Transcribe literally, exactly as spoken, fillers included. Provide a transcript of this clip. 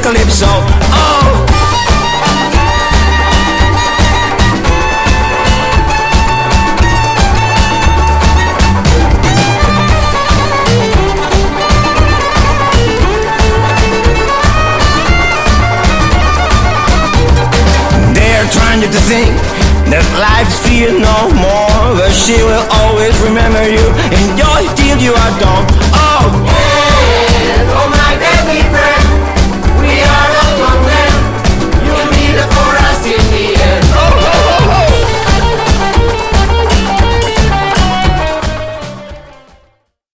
calypso. Oh, they're trying to think that life's fear no more, but she will always remember you, and joy till you are done. Oh.